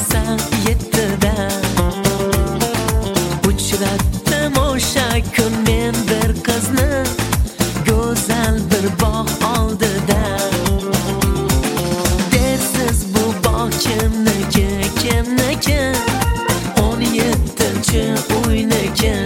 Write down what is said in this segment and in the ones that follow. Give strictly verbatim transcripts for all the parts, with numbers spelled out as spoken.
bo'lsa yettida uchratdim o'sha kun men bir qizni go'zal bir bog' oldida. Dersiz bu bog' kimniki, kimniki? o'n yettinchi uyniki.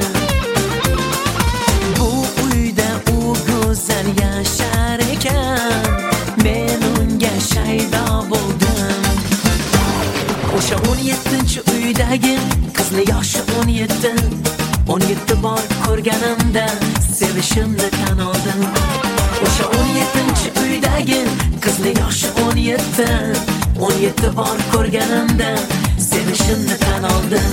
Bu uyda u go'zal yashar ekan, men unga shaydo bo'ldim. O'sha o'n yettinchi uydagi qizni yoshi o'n yetti, o'n yetti bor ko'rganimda sevishimni tan oldim. O'sha o'n yettinchi uydagi qizni yoshi o'n yetti, o'n yetti bor ko'rganimda sevishimni tan oldim.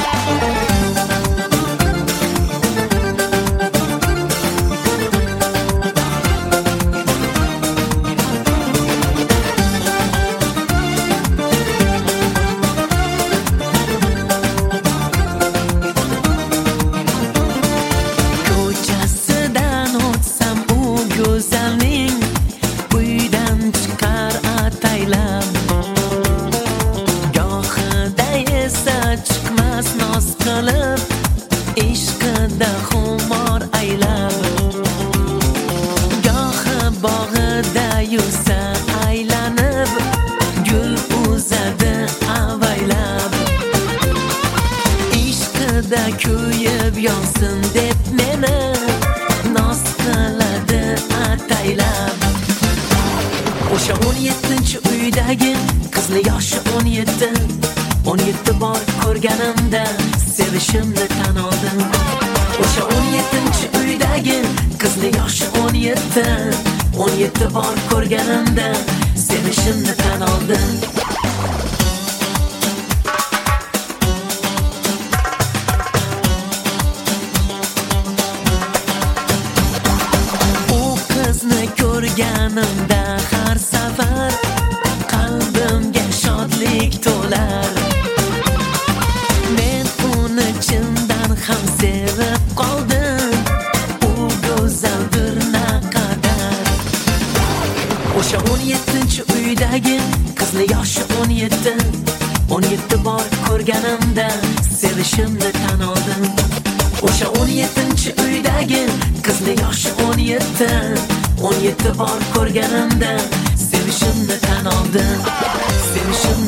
Go'zalning uydan chiqar ataylab, gohida esa chiqmas noz qilib, ishqida xumor aylab. Gohi bog'ida yursa aylanib, gul uzadi avaylab. Ishqida kuyib yonsin deb meni noz qiladi ataylab. O'sha o'n yettinchi uydagi qizni yoshi o'n yetti, o'n yetti bor ko'rganimda sevishimni tan oldim. O'sha o'n yettinchi uydagi qizni yoshi o'n yetti, o'n yetti bor ko'rganimda sevishimni tan oldim. Ko'rganimda har safar qalbimga shodlik to'lar. Men uni chindan ham sevib qoldim, u go'zaldir naqadar. O'sha o'n yettinchi uydagi qizni yoshi o'n yetti, o'n yetti bor ko'rganimda sevishimni tan oldim. O'sha o'n yettinchi uydagi qizni yoshi o'n yetti, o'n yetti bor ko'rganimda sevishimni tan oldim. Sevishimni